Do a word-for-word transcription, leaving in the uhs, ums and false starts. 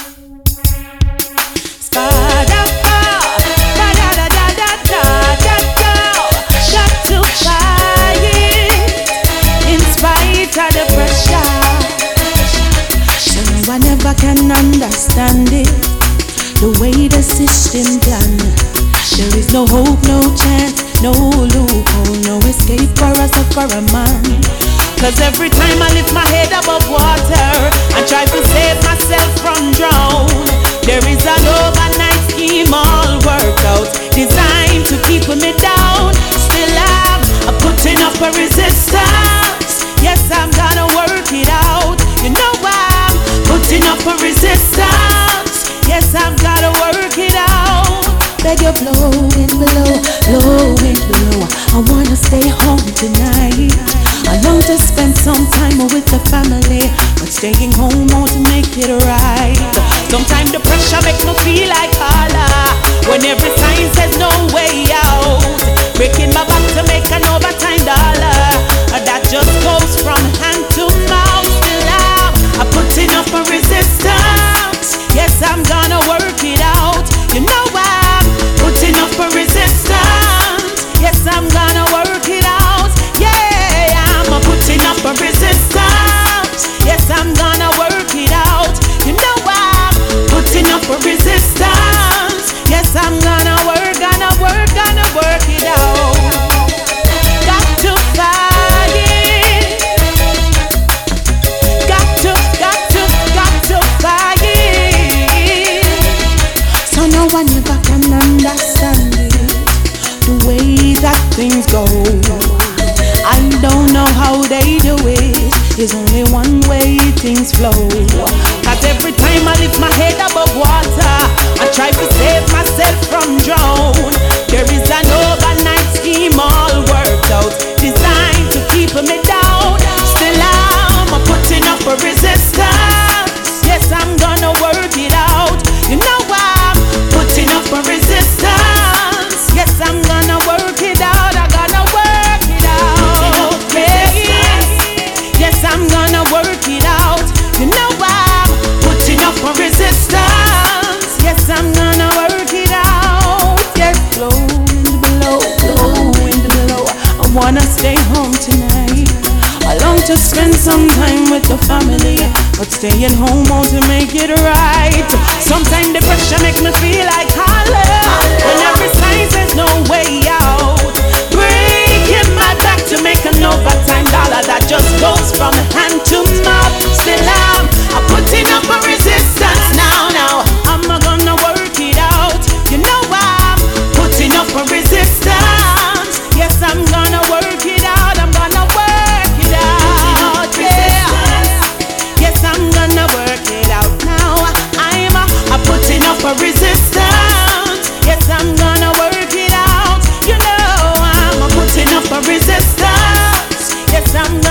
I never can understand it, the way the system planned. There is no hope, no chance, no loophole, no escape for us or for a man. Cause every time I lift my head above water and try to save myself from drown, there is an overnight scheme all worked out, designed to keep me down. Still I'm, I'm putting up a resistance. Yes, I'm gonna work it out. You know I'm putting up a resistance. Yes, I'm gonna work it out. Beg you blow wind below, blow wind below. I wanna stay home tonight. I long to spend some time with the family, but staying home won't make it right. Sometimes the pressure makes me feel like Allah, when every sign says no way out. Breaking my back to make an overtime dollar, that just goes from hand to mouth. Still I'm, I'm putting up a resistance. Yes, I'm gonna work it out. You know I'm putting up a resistance. Yes, I'm gonna work it out. Yeah, I'm putting up a resistance. Yes, I'm gonna work it out. You know I'm putting up a resistance. Yes, I'm gonna work, gonna work, gonna work it out. Got to fight it. Got to, got to, got to fight it. So no one ever can understand it, the way that things go. I don't know how they do it. There's only one way things flow. Cause every time I lift my head above water, I try to save myself from drown. There is an overnight scheme all worked out, designed to keep me down. Still I'm putting up a resistance. Yes, I'm gonna work it out. You know I'm putting up a resistance. Yes, I'm gonna work it out. I'm gonna work it out. Yeah. Yes, I'm gonna work it out. You know I'm putting up a resistance. Yes, I'm gonna work it out. Yes, blow wind below, blow wind below. I wanna stay home tonight. I long to spend some time with the family, but staying home won't make it right. Sometimes the pressure make me feel like holler, when every sign says no way out. Breaking my back to make an overtime dollar, that just goes from hand to mouth. Still I'm, I'm putting up a resistance now, now. I'm gonna work it out. You know I'm putting up a resistance. Yes, I'm gonna work it out. I'm gonna work it out. Yeah. Yes, I'm gonna work it out now. I'm, I'm putting up a resistance. Yes, I'm gonna work it out. You know I'm putting up a resistance. Yes, I'm